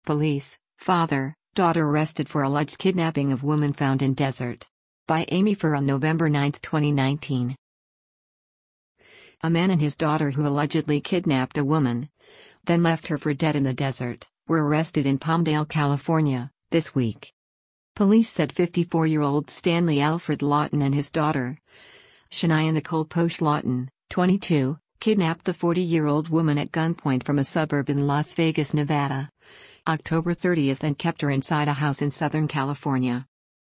Police, father, daughter arrested for alleged kidnapping of woman found in desert. By Amy Furr on November 9, 2019. A man and his daughter who allegedly kidnapped a woman, then left her for dead in the desert, were arrested in Palmdale, California, this week. Police said 54-year-old Stanley Alfred Lawton and his daughter, Shania Nicole Posh Lawton, 22, kidnapped the 40-year-old woman at gunpoint from a suburb in Las Vegas, Nevada, October 30 and kept her inside a house in Southern California.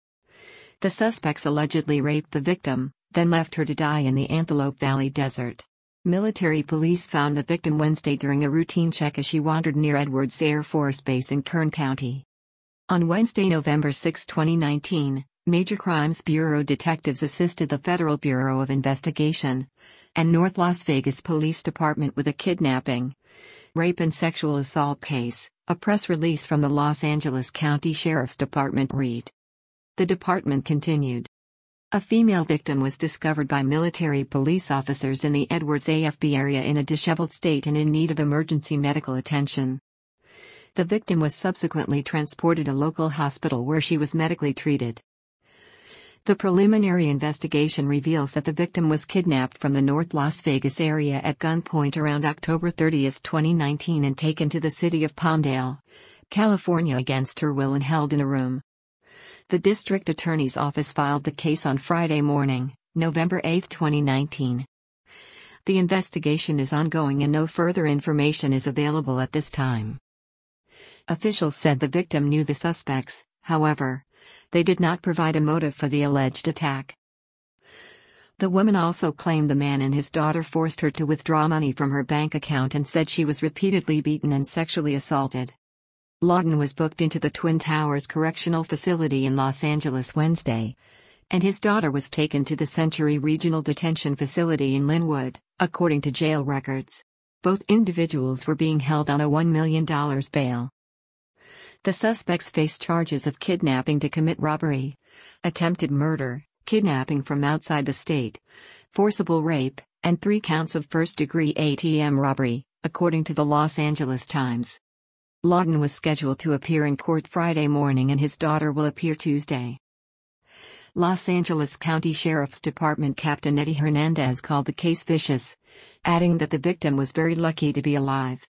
The suspects allegedly raped the victim, then left her to die in the Antelope Valley Desert. Military police found the victim Wednesday during a routine check as she wandered near Edwards Air Force Base in Kern County. On Wednesday, November 6, 2019, Major Crimes Bureau detectives assisted the Federal Bureau of Investigation and North Las Vegas Police Department with a kidnapping, rape and sexual assault case, a press release from the Los Angeles County Sheriff's Department read. The department continued. A female victim was discovered by military police officers in the Edwards AFB area in a disheveled state and in need of emergency medical attention. The victim was subsequently transported to a local hospital where she was medically treated. The preliminary investigation reveals that the victim was kidnapped from the North Las Vegas area at gunpoint around October 30, 2019 and taken to the city of Palmdale, California against her will and held in a room. The district attorney's office filed the case on Friday morning, November 8, 2019. The investigation is ongoing and no further information is available at this time. Officials said the victim knew the suspects, however, they did not provide a motive for the alleged attack. The woman also claimed the man and his daughter forced her to withdraw money from her bank account and said she was repeatedly beaten and sexually assaulted. Lawton was booked into the Twin Towers Correctional Facility in Los Angeles Wednesday, and his daughter was taken to the Century Regional Detention Facility in Linwood, according to jail records. Both individuals were being held on a $1 million bail. The suspects face charges of kidnapping to commit robbery, attempted murder, kidnapping from outside the state, forcible rape, and 3 counts of first-degree ATM robbery, according to the Los Angeles Times. Lawton was scheduled to appear in court Friday morning and his daughter will appear Tuesday. Los Angeles County Sheriff's Department Captain Eddie Hernandez called the case vicious, adding that the victim was very lucky to be alive.